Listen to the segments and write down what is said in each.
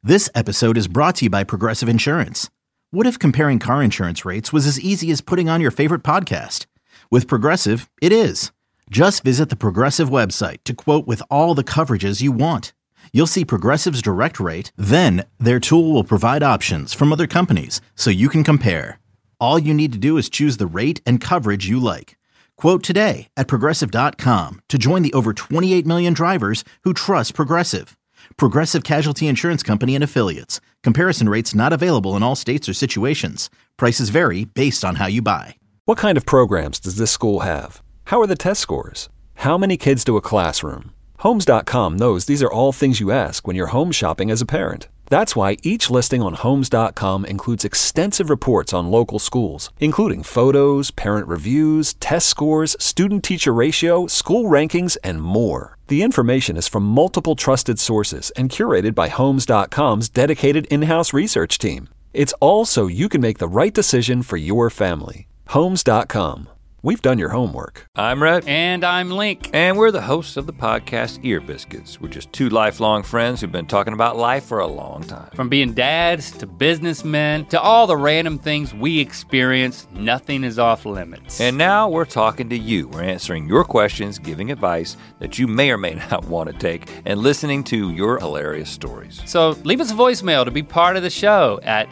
This episode is brought to you by Progressive Insurance. What if comparing car insurance rates was as easy as putting on your favorite podcast? With Progressive, it is. Just visit the Progressive website to quote with all the coverages you want. You'll see Progressive's direct rate, then their tool will provide options from other companies so you can compare. All you need to do is choose the rate and coverage you like. Quote today at Progressive.com to join the over 28 million drivers who trust Progressive. Progressive Casualty Insurance Company and Affiliates. Comparison rates not available in all states or situations. Prices vary based on how you buy. What kind of programs does this school have? How are the test scores? How many kids do a classroom? Homes.com knows these are all things you ask when you're home shopping as a parent. That's why each listing on Homes.com includes extensive reports on local schools, including photos, parent reviews, test scores, student-teacher ratio, school rankings, and more. The information is from multiple trusted sources and curated by Homes.com's dedicated in-house research team. It's all so you can make the right decision for your family. Homes.com. We've done your homework. I'm Rhett. And I'm Link. And we're the hosts of the podcast Ear Biscuits. We're just two lifelong friends who've been talking about life for a long time. From being dads to businessmen to all the random things we experience, nothing is off limits. And now we're talking to you. We're answering your questions, giving advice that you may or may not want to take, and listening to your hilarious stories. So leave us a voicemail to be part of the show at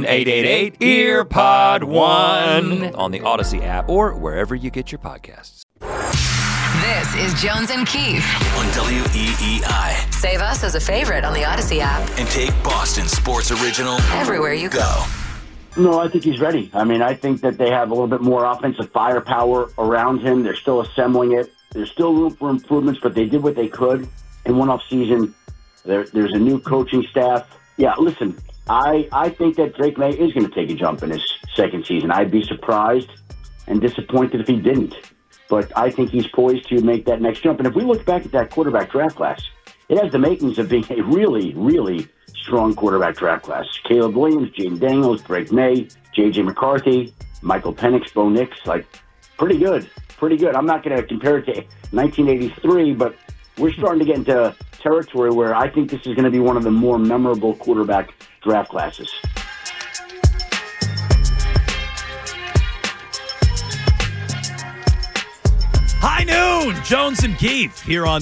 1-888-EARPOD1 on the Odyssey app or wherever you get your podcasts. This is Jones and Keefe on WEEI. Save us as a favorite on the Odyssey app. And take Boston Sports Original everywhere you go. No, I think he's ready. I mean, I think that they have a little bit more offensive firepower around him. They're still assembling it. There's still room for improvements, but they did what they could in one off season. There's a new coaching staff. Yeah, listen, I think that Drake May is going to take a jump in his second season. I'd be surprised and disappointed if he didn't. But I think he's poised to make that next jump. And if we look back at that quarterback draft class, it has the makings of being a really, really strong quarterback draft class. Caleb Williams, Jaden Daniels, Drake May, J.J. McCarthy, Michael Penix, Bo Nix, pretty good. Pretty good. I'm not going to compare it to 1983, but we're starting to get into territory where I think this is going to be one of the more memorable quarterback draft classes. High noon, Jones and Keefe here on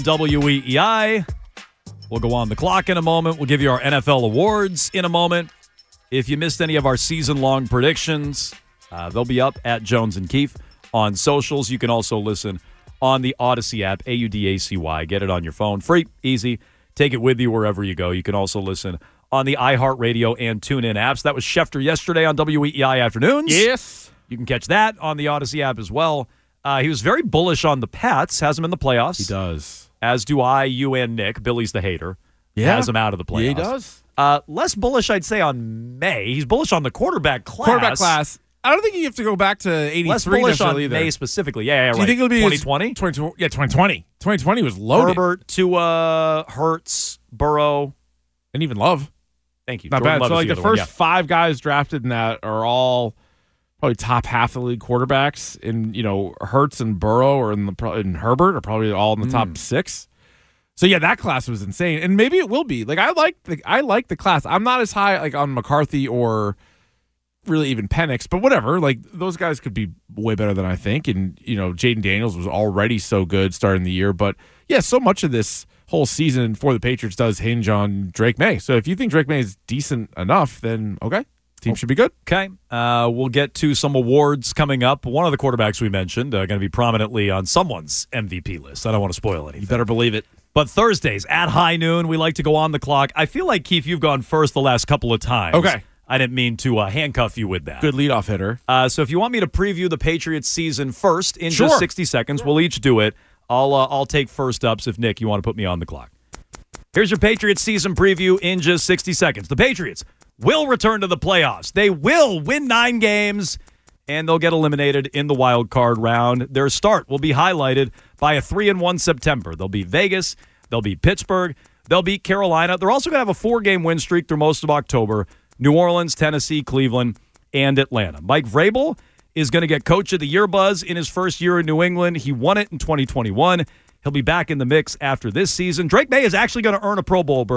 WEEI. We'll go on the clock in a moment. We'll give you our NFL awards in a moment. If you missed any of our season-long predictions, they'll be up at Jones and Keefe on socials. You can also listen on the Odyssey app, AUDACY. Get it on your phone. Free, easy. Take it with you wherever you go. You can also listen on the iHeartRadio and TuneIn apps. That was Schefter yesterday on WEEI Afternoons. Yes. You can catch that on the Odyssey app as well. He was very bullish on the Pats. Has them in the playoffs. He does. As do I, you, and Nick. Billy's the hater. Yeah. Has them out of the playoffs. Yeah, he does. Less bullish, I'd say, on May. He's bullish on the quarterback class. I don't think you have to go back to 83 Less bullish on either. May specifically. Yeah, right. Do you think it'll be 2020? 2020. 2020 was loaded. Herbert, Tua, Hurts, Burrow. And even Love. Thank you. Not Jordan bad. Love So the first five guys drafted in that are all probably top half of the league quarterbacks. And, Hurts and Burrow and Herbert are probably all in the top six. So, yeah, that class was insane. And maybe it will be. I like the class. I'm not as high on McCarthy or really even Penix, but whatever. Those guys could be way better than I think. And, Jaden Daniels was already so good starting the year. But, yeah, so much of this whole season for the Patriots does hinge on Drake May. So if you think Drake May is decent enough, then okay. Team should be good. Okay. We'll get to some awards coming up. One of the quarterbacks we mentioned going to be prominently on someone's MVP list. I don't want to spoil anything. You better believe it. But Thursdays at high noon, we like to go on the clock. I feel like, Keith, you've gone first the last couple of times. Okay. I didn't mean to handcuff you with that. Good leadoff hitter. So if you want me to preview the Patriots season first in just 60 seconds, we'll each do it. I'll take first ups if, Nick, you want to put me on the clock. Here's your Patriots season preview in just 60 seconds. The Patriots will return to the playoffs. They will win 9 games, and they'll get eliminated in the wild card round. Their start will be highlighted by a 3-1 September. They'll beat Vegas. They'll beat Pittsburgh. They'll beat Carolina. They're also going to have a 4-game win streak through most of October. New Orleans, Tennessee, Cleveland, and Atlanta. Mike Vrabel is going to get Coach of the Year buzz in his first year in New England. He won it in 2021. He'll be back in the mix after this season. Drake May is actually going to earn a Pro Bowl berth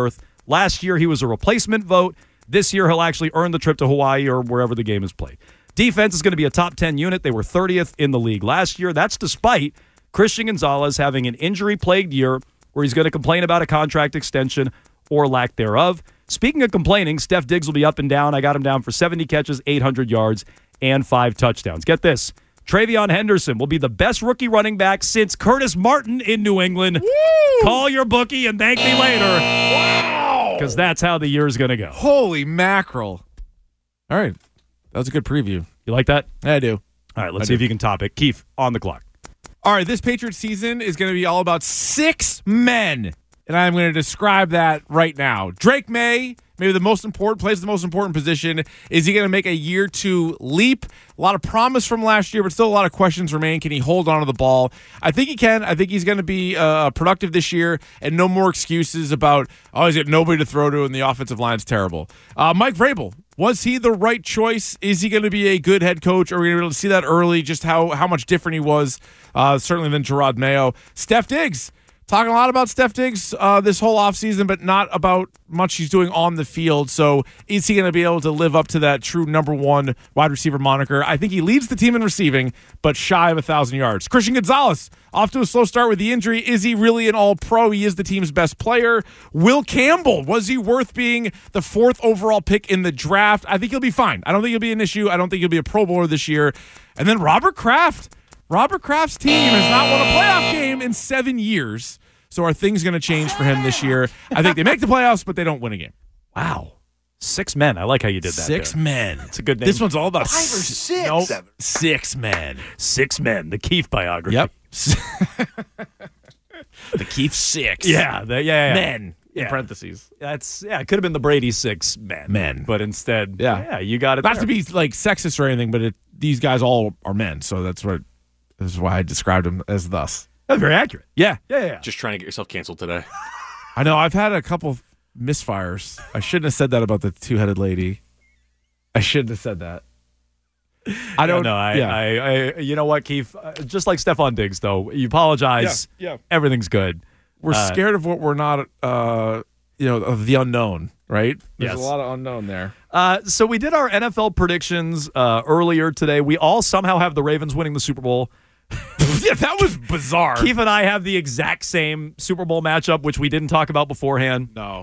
Last year, he was a replacement vote. This year, he'll actually earn the trip to Hawaii or wherever the game is played. Defense is going to be a top 10 unit. They were 30th in the league last year. That's despite Christian Gonzalez having an injury-plagued year where he's going to complain about a contract extension or lack thereof. Speaking of complaining, Steph Diggs will be up and down. I got him down for 70 catches, 800 yards, and 5 touchdowns. Get this. Travion Henderson will be the best rookie running back since Curtis Martin in New England. Woo! Call your bookie and thank me later. Wow! Because that's how the year's going to go. Holy mackerel. All right. That was a good preview. You like that? I do. All right, let's see if you can top it. Keith, on the clock. All right, this Patriots season is going to be all about 6 men. And I'm going to describe that right now. Drake May, maybe plays the most important position. Is he going to make a year 2 leap? A lot of promise from last year, but still a lot of questions remain. Can he hold on to the ball? I think he can. I think he's going to be productive this year, and no more excuses about, he's got nobody to throw to and the offensive line's terrible. Mike Vrabel, was he the right choice? Is he going to be a good head coach? Are we going to be able to see that early, just how much different he was, certainly than Gerard Mayo? Steph Diggs. Talking a lot about Steph Diggs this whole offseason, but not about much he's doing on the field. So is he going to be able to live up to that true number 1 wide receiver moniker? I think he leads the team in receiving, but shy of 1,000 yards. Christian Gonzalez, off to a slow start with the injury. Is he really an all-pro? He is the team's best player. Will Campbell, was he worth being the 4th overall pick in the draft? I think he'll be fine. I don't think he'll be an issue. I don't think he'll be a Pro Bowler this year. And then Robert Kraft. Robert Kraft's team has not won a playoff game in 7 years. So are things going to change for him this year? I think they make the playoffs, but they don't win a game. Wow. 6 men. I like how you did that. 6 men. It's a good name. This one's all about 5 or 6. Nope. 6 men. 6 men. The Keith biography. Yep. The Keith 6. Yeah. Men. Yeah. In parentheses. It could have been the Brady 6 men. But instead, you got it. Not to be like sexist or anything, but these guys all are men. So this is why I described them as thus. That's very accurate. Yeah. Just trying to get yourself canceled today. I know. I've had a couple misfires. I shouldn't have said that about the 2-headed lady. I shouldn't have said that. I don't know. I you know what, Keith? Just like Stephon Diggs, though, you apologize. Yeah. Everything's good. We're scared of what we're not, of the unknown, right? There's Yes. a lot of unknown there. So we did our NFL predictions earlier today. We all somehow have the Ravens winning the Super Bowl. Yeah, that was bizarre. Keith and I have the exact same Super Bowl matchup, which we didn't talk about beforehand. No.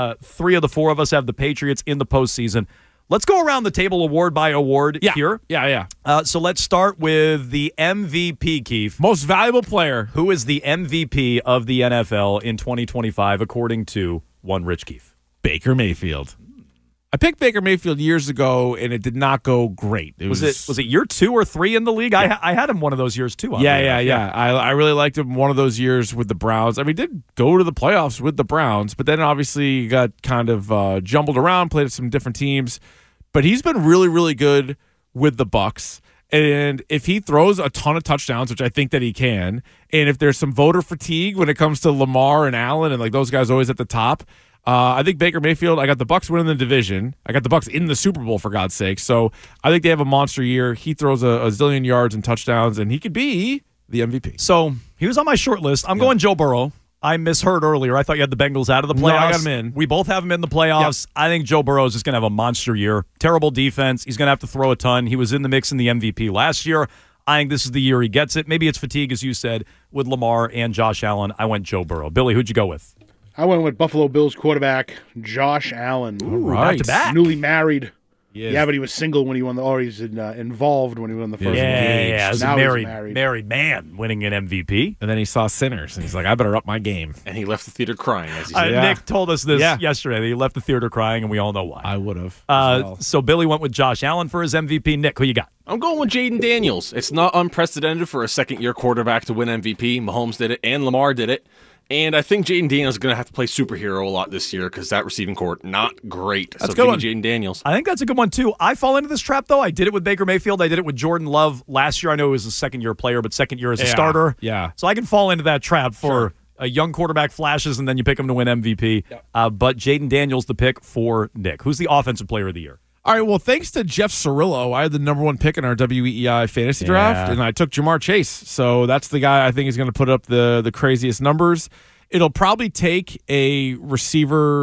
3 of the 4 of us have the Patriots in the postseason. Let's go around the table award by award here. Yeah. So let's start with the MVP, Keith. Most valuable player. Who is the MVP of the NFL in 2025, according to one Rich Keith? Baker Mayfield. I picked Baker Mayfield years ago, and it did not go great. Was it year 2 or 3 in the league? Yeah. I had him one of those years, too. Yeah. I really liked him one of those years with the Browns. I mean, he did go to the playoffs with the Browns, but then obviously got kind of jumbled around, played at some different teams. But he's been really, really good with the Bucs. And if he throws a ton of touchdowns, which I think that he can, and if there's some voter fatigue when it comes to Lamar and Allen and like those guys always at the top, I think Baker Mayfield, I got the Bucs winning the division. I got the Bucs in the Super Bowl, for God's sake. So I think they have a monster year. He throws a zillion yards and touchdowns, and he could be the MVP. So he was on my short list. I'm going Joe Burrow. I misheard earlier. I thought you had the Bengals out of the playoffs. No, I got him in. We both have him in the playoffs. Yep. I think Joe Burrow is just going to have a monster year. Terrible defense. He's going to have to throw a ton. He was in the mix in the MVP last year. I think this is the year he gets it. Maybe it's fatigue, as you said, with Lamar and Josh Allen. I went Joe Burrow. Billy, who'd you go with? I went with Buffalo Bills quarterback Josh Allen. Ooh, right. Back-to-back. Newly married. Yes. Yeah, but he was single when he won he's involved when he won the first one. Yeah, as now a he's married man winning an MVP. And then he saw Sinners, and he's like, I better up my game. And he left the theater crying, as he said. Nick told us this yesterday. That he left the theater crying, and we all know why. I would have. So Billy went with Josh Allen for his MVP. Nick, who you got? I'm going with Jaden Daniels. It's not unprecedented for a second-year quarterback to win MVP. Mahomes did it, and Lamar did it. And I think Jaden Daniels is going to have to play superhero a lot this year because that receiving court, not great. That's so a good one. Jaden Daniels. I think that's a good one, too. I fall into this trap, though. I did it with Baker Mayfield. I did it with Jordan Love last year. I know he was a second-year player, but second year as a starter. Yeah. So I can fall into that trap for a young quarterback flashes, and then you pick him to win MVP. Yep. But Jaden Daniels the pick for Nick. Who's the offensive player of the year? All right, well, thanks to Jeff Cirillo, I had the number 1 pick in our WEEI fantasy draft, and I took Jamar Chase. So that's the guy I think is going to put up the craziest numbers. It'll probably take a receiver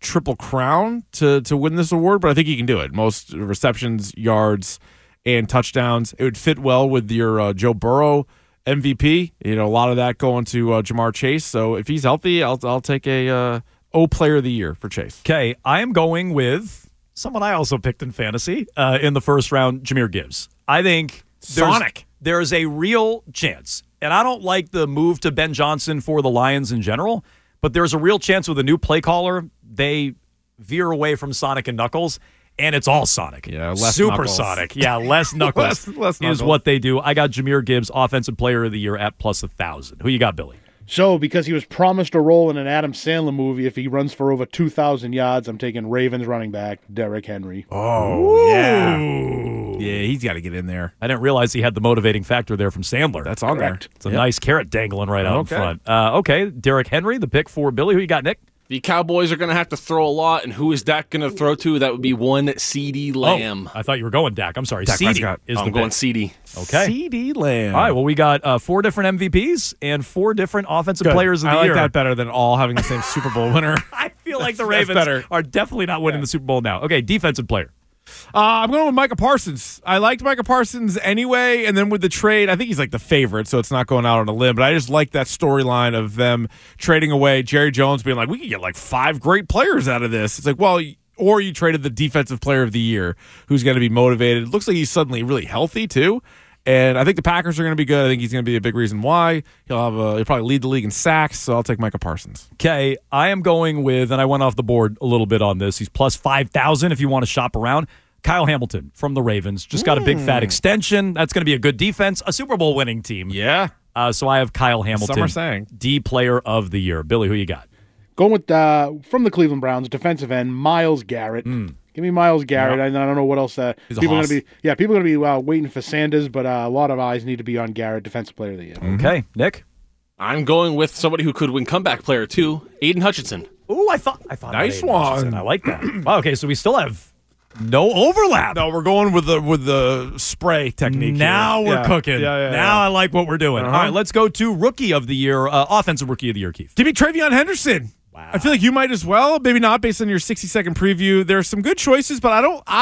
triple crown to win this award, but I think he can do it. Most receptions, yards, and touchdowns. It would fit well with your Joe Burrow MVP. A lot of that going to Jamar Chase. So if he's healthy, I'll take a Player of the Year for Chase. Okay, I am going with someone I also picked in fantasy in the first round, Jahmyr Gibbs. I think there's a real chance, and I don't like the move to Ben Johnson for the Lions in general, but there's a real chance with a new play caller, they veer away from Sonic and Knuckles, and it's all Sonic. Yeah, less Supersonic. Yeah, less Knuckles less is what they do. I got Jahmyr Gibbs, Offensive Player of the Year at plus 1,000. Who you got, Billy? So, because he was promised a role in an Adam Sandler movie if he runs for over 2,000 yards, I'm taking Ravens running back Derrick Henry. Oh, yeah. Yeah, he's got to get in there. I didn't realize he had the motivating factor there from Sandler. That's on Correct. It's a nice carrot dangling right out in front. Okay, Derrick Henry, the pick for Billy. Who you got, Nick? The Cowboys are going to have to throw a lot, and who is Dak going to throw to? That would be one CeeDee Lamb. I thought you were going Dak. I'm sorry. Dak CeeDee Prescott. is I'm the going pick. CeeDee. Okay. CeeDee Lamb. All right, well, we got 4 different MVPs and 4 different Offensive Good. Players of the I Year. like that better than all having the same Super Bowl winner. I feel like the That's Ravens better. are definitely not winning the Super Bowl now. Okay, Defensive Player. I'm going with Micah Parsons. I liked Micah Parsons anyway, and then with the trade, I think he's like the favorite, so it's not going out on a limb, but I just like that storyline of them trading away Jerry Jones being like, we could get like 5 great players out of this. It's like, well, or you traded the Defensive Player of the Year who's going to be motivated. It looks like he's suddenly really healthy, too. And I think the Packers are going to be good. I think he's going to be a big reason why. He'll probably lead the league in sacks, so I'll take Micah Parsons. Okay, I am going with, and I went off the board a little bit on this, he's plus 5,000 if you want to shop around. Kyle Hamilton from the Ravens. Just got a big fat extension. That's going to be a good defense, a Super Bowl winning team. Yeah. So I have Kyle Hamilton, Some are saying. D Player of the Year. Billy, who you got? Going with, from the Cleveland Browns, defensive end, Myles Garrett. Give me Myles Garrett. Yep. I don't know what else. He's a People are hoss. going to be waiting for Sanders, but a lot of eyes need to be on Garrett, defensive player of the year. Okay, Nick? I'm going with somebody who could win comeback player, too, Aiden Hutchinson. Ooh, I thought Nice about Aiden Hutchinson. one. I like that. Wow, okay, so we still have no overlap. No, we're going with the spray technique. Now here. we're Yeah. cooking. Yeah, Now I like what we're doing. Uh-huh. All right, let's go to Rookie of the Year, Offensive Rookie of the Year, Keith. Give me Travion Henderson. Wow. I feel like you might as well. Maybe not based on your 60-second preview. There's some good choices, but I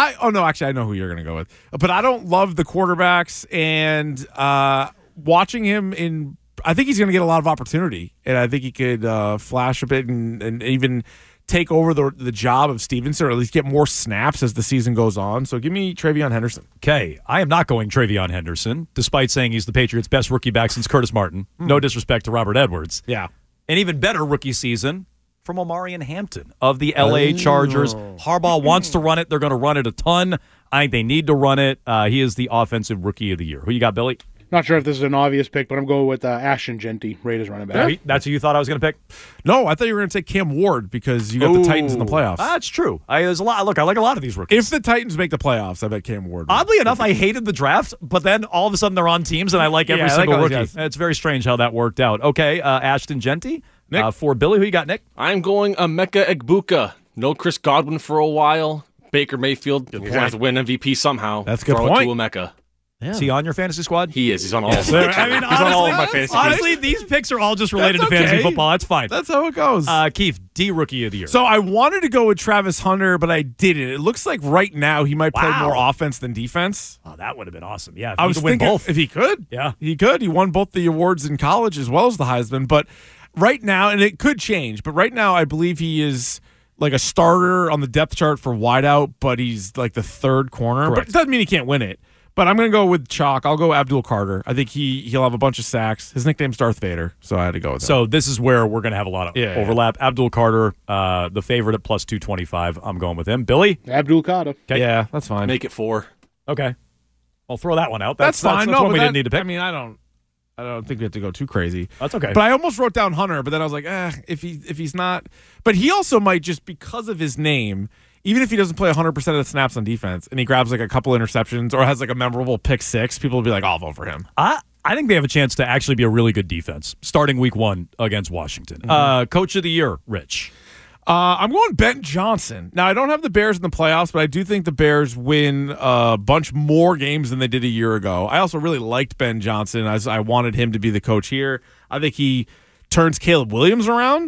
know who you're going to go with. But I don't love the quarterbacks, and watching him I think he's going to get a lot of opportunity, and I think he could flash a bit and even take over the job of Stevenson, or at least get more snaps as the season goes on. So give me Travion Henderson. Okay, I am not going Travion Henderson, despite saying he's the Patriots' best rookie back since Curtis Martin. No disrespect to Robert Edwards. Yeah. An even better rookie season from Omarion Hampton of the L.A. Chargers. Harbaugh wants to run it. They're going to run it a ton. I think they need to run it. He is the Offensive Rookie of the Year. Who you got, Billy? Not sure if this is an obvious pick, but I'm going with Ashton Genty, Raiders running back. That's who you thought I was going to pick? No, I thought you were going to take Cam Ward because you got the Titans in the playoffs. That's true. There's a lot. Look, I like a lot of these rookies. If the Titans make the playoffs, I bet Cam Ward. Oddly enough, I hated the draft, but then all of a sudden they're on teams, and I like every single rookie. guys. It's very strange how that worked out. Okay, Ashton Genty. Nick? For Billy, who you got, Nick? I'm going Emeka Egbuka. No Chris Godwin for a while. Baker Mayfield. He's going to have to win MVP somehow. That's a good Throw point. it to Emeka. Is he on your fantasy squad? He is. He's on all of them. I mean, He's on all of my fantasy honestly, these picks are all just related That's to fantasy okay. football. That's fine. That's how it goes. Keith, D Rookie of the Year. So I wanted to go with Travis Hunter, but I didn't. It looks like right now he might play more offense than defense. Oh, that would have been awesome. Yeah, if I he was could win thinking both. if he could. Yeah. He could. He won both the awards in college as well as the Heisman. But right now, and it could change, but right now I believe he is like a starter on the depth chart for wideout, but he's like the third corner. Correct. But it doesn't mean he can't win it. But I'm going to go with Chalk. I'll go Abdul Carter. I think he'll have a bunch of sacks. His nickname's Darth Vader, so I had to go with him. So this is where we're going to have a lot of Yeah. overlap. Abdul Carter, the favorite at plus 225. I'm going with him. Billy? Abdul Carter. Okay. Yeah, that's fine. Make it 4. Okay. I'll throw that one out. That's fine. That's No, one but we that- didn't need to pick. I mean, I don't think we have to go too crazy. That's okay. But I almost wrote down Hunter, but then I was like, if he's not. But he also might, just because of his name, even if he doesn't play 100% of the snaps on defense and he grabs like a couple interceptions or has like a memorable pick six, people will be like, I'll vote for him. I think they have a chance to actually be a really good defense starting week 1 against Washington. Coach of the Year, Rich. I'm going Ben Johnson. Now, I don't have the Bears in the playoffs, but I do think the Bears win a bunch more games than they did a year ago. I also really liked Ben Johnson as I wanted him to be the coach here. I think he turns Caleb Williams around.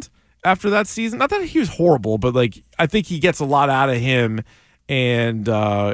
after that season. Not that he was horrible, but like I think he gets a lot out of him and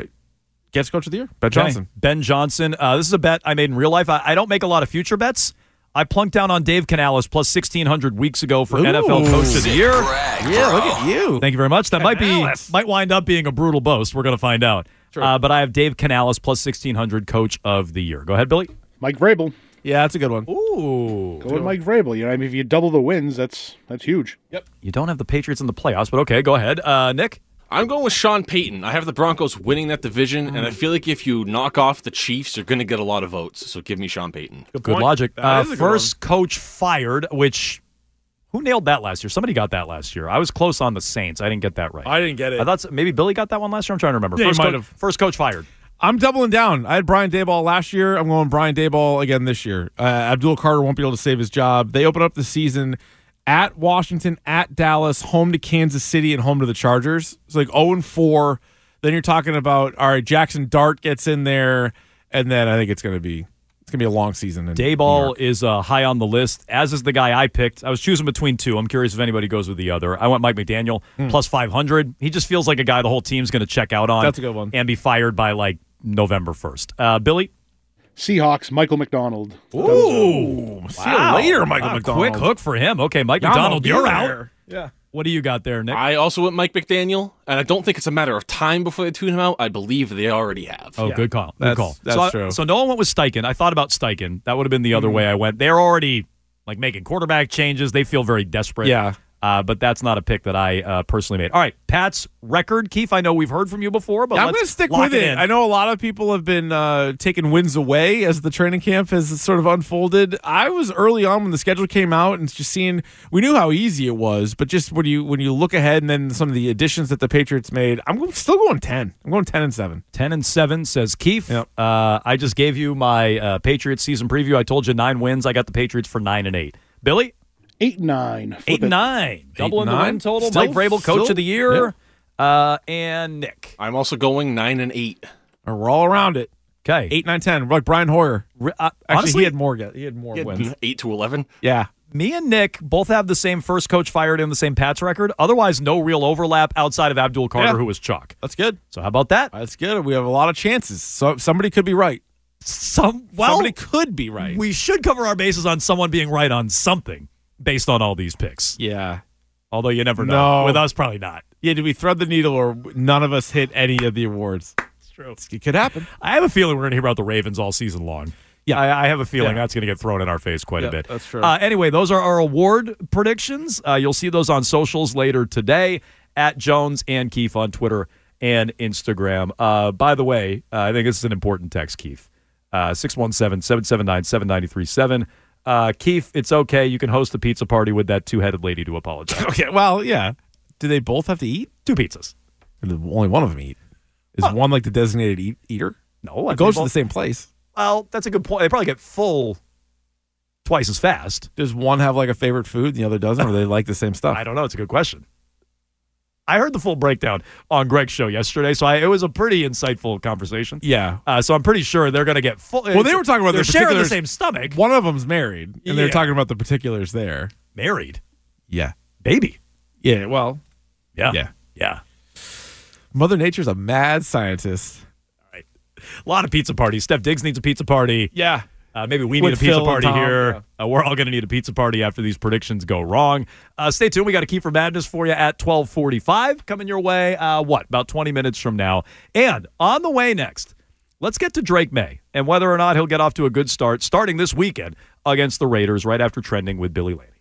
gets Coach of the Year. Ben Johnson. Ben Johnson. This is a bet I made in real life. I don't make a lot of future bets. I plunked down on Dave Canales plus 1,600 weeks ago for NFL Coach of the Year. Yeah, look at you. Thank you very much. That might wind up being a brutal boast. We're going to find out. But I have Dave Canales plus 1,600 Coach of the Year. Go ahead, Billy. Mike Vrabel. Yeah, that's a good one. Ooh. Go with Mike Vrabel. You know, I mean, if you double the wins, that's huge. Yep. You don't have the Patriots in the playoffs, but okay, go ahead. Nick? I'm going with Sean Payton. I have the Broncos winning that division, and I feel like if you knock off the Chiefs, you're going to get a lot of votes. So give me Sean Payton. Good logic. First coach fired, which who nailed that last year? Somebody got that last year. I was close on the Saints. I didn't get that right. I didn't get it. I thought maybe Billy got that one last year. I'm trying to remember. Yeah, first coach fired. I'm doubling down. I had Brian Daboll last year. I'm going Brian Daboll again this year. Abdul Carter won't be able to save his job. They open up the season at Washington, at Dallas, home to Kansas City, and home to the Chargers. It's like 0-4. Then you're talking about, all right, Jackson Dart gets in there, and then I think it's going to be a long season. Daboll is high on the list, as is the guy I picked. I was choosing between two. I'm curious if anybody goes with the other. I went Mike McDaniel plus 500. He just feels like a guy the whole team's going to check out on. That's a good one. And be fired by like November 1st. Billy? Seahawks, Michael McDonald. Ooh, see you later, Michael McDonald. Quick hook for him. Okay, Mike McDonald, you're out. Yeah. What do you got there, Nick? I also went Mike McDaniel, and I don't think it's a matter of time before they tune him out. I believe they already have. Oh, yeah. Good call. Good call. That's true. So no one went with Steichen. I thought about Steichen. That would have been the other way I went. They're already like making quarterback changes. They feel very desperate. Yeah. But that's not a pick that I personally made. All right, Pat's record. Keith, I know we've heard from you before, but I'm going to stick with it. I know a lot of people have been taking wins away as the training camp has sort of unfolded. I was early on when the schedule came out and just seeing, we knew how easy it was, but just when you look ahead and then some of the additions that the Patriots made, I'm still going 10. I'm going 10-7. 10-7 says Keith. Yep. I just gave you my Patriots season preview. I told you 9 wins. I got the Patriots for 9-8. Billy? 8-9. 8-9. Doubling the win total. Still, Mike Vrabel, Coach of the Year. Yeah. And Nick. I'm also going 9-8. We're all around it. Okay. 8, 9, 10. Like Brian Hoyer. Actually, Honestly, he had more wins. 8-11. Yeah. Me and Nick both have the same first coach fired and the same Pats record. Otherwise, no real overlap outside of Abdul Carter, who was chalk. That's good. So how about that? That's good. We have a lot of chances. So somebody could be right. Somebody could be right. We should cover our bases on someone being right on something based on all these picks. Yeah. Although you never know. No. With us, probably not. Yeah, did we thread the needle or none of us hit any of the awards? It's true. It could happen. I have a feeling we're going to hear about the Ravens all season long. Yeah, I have a feeling that's going to get thrown in our face quite a bit. That's true. Anyway, those are our award predictions. You'll see those on socials later today at Jones and Keefe on Twitter and Instagram. By the way, I think this is an important text, Keefe. 617-779-7937. Keith, it's okay. You can host a pizza party with that two-headed lady to apologize. Okay, well, yeah. Do they both have to eat? 2 pizzas. Only one of them eat. Is one like the designated eater? No. It goes to the same place. Well, that's a good point. They probably get full twice as fast. Does one have like a favorite food and the other doesn't, or they like the same stuff? I don't know. It's a good question. I heard the full breakdown on Greg's show yesterday, so it was a pretty insightful conversation. Yeah. So I'm pretty sure they're going to get full. Well, they were talking about they're the sharing the same stomach. One of them's married, and they're talking about the particulars there. Married? Yeah. Baby? Yeah, well. Yeah. Mother Nature's a mad scientist. All right. A lot of pizza parties. Steph Diggs needs a pizza party. Yeah. Maybe we need a pizza party here. We're all going to need a pizza party after these predictions go wrong. Stay tuned. We got a Key for Madness for you at 12:45 coming your way. About 20 minutes from now. And on the way next, let's get to Drake May and whether or not he'll get off to a good start starting this weekend against the Raiders right after Trending with Billy Laney.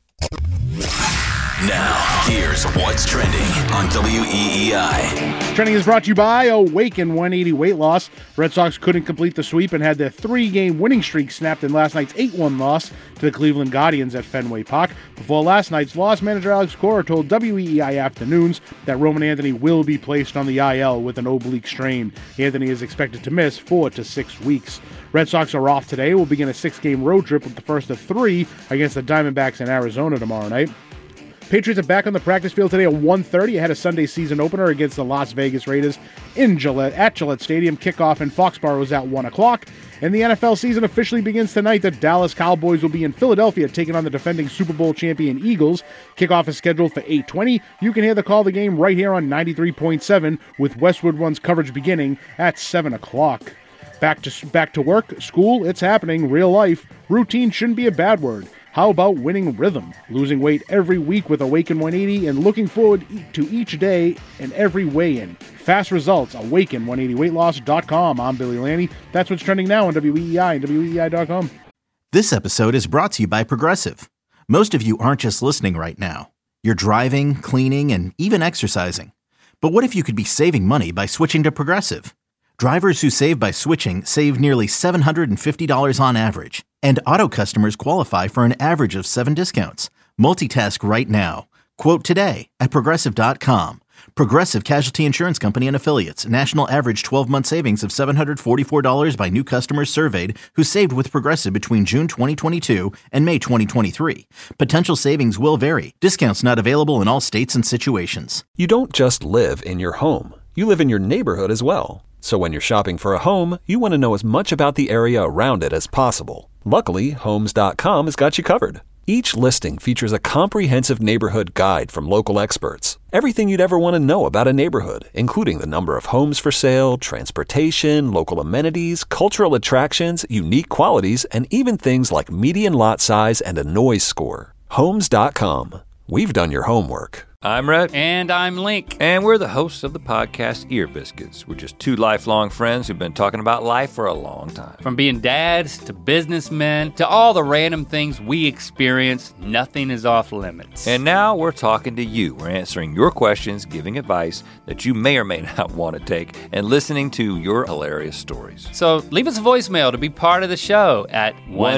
Now, here's what's trending on WEEI. Trending is brought to you by Awaken 180 Weight Loss. Red Sox couldn't complete the sweep and had their 3-game winning streak snapped in last night's 8-1 loss to the Cleveland Guardians at Fenway Park. Before last night's loss, manager Alex Cora told WEEI Afternoons that Roman Anthony will be placed on the IL with an oblique strain. Anthony is expected to miss 4 to 6 weeks. Red Sox are off today. We'll begin a 6-game road trip with the first of 3 against the Diamondbacks in Arizona tomorrow night. Patriots are back on the practice field today at 1:30 ahead of Sunday's season opener against the Las Vegas Raiders at Gillette Stadium. Kickoff in Foxborough is at 1 o'clock. And the NFL season officially begins tonight. The Dallas Cowboys will be in Philadelphia taking on the defending Super Bowl champion Eagles. Kickoff is scheduled for 8:20. You can hear the call of the game right here on 93.7 with Westwood One's coverage beginning at 7 o'clock. Back to work, school, it's happening, real life. Routine shouldn't be a bad word. How about winning rhythm? Losing weight every week with Awaken 180 and looking forward to each day and every weigh-in. Fast results, awaken180weightloss.com. I'm Billy Lanny. That's what's trending now on WEEI and WEEI.com. This episode is brought to you by Progressive. Most of you aren't just listening right now. You're driving, cleaning, and even exercising. But what if you could be saving money by switching to Progressive? Drivers who save by switching save nearly $750 on average. And auto customers qualify for an average of 7 discounts. Multitask right now. Quote today at Progressive.com. Progressive Casualty Insurance Company and Affiliates. National average 12-month savings of $744 by new customers surveyed who saved with Progressive between June 2022 and May 2023. Potential savings will vary. Discounts not available in all states and situations. You don't just live in your home. You live in your neighborhood as well. So when you're shopping for a home, you want to know as much about the area around it as possible. Luckily, Homes.com has got you covered. Each listing features a comprehensive neighborhood guide from local experts. Everything you'd ever want to know about a neighborhood, including the number of homes for sale, transportation, local amenities, cultural attractions, unique qualities, and even things like median lot size and a noise score. Homes.com. We've done your homework. I'm Rhett. And I'm Link. And we're the hosts of the podcast Ear Biscuits. We're just two lifelong friends who've been talking about life for a long time. From being dads to businessmen to all the random things we experience, nothing is off limits. And now we're talking to you. We're answering your questions, giving advice that you may or may not want to take, and listening to your hilarious stories. So leave us a voicemail to be part of the show at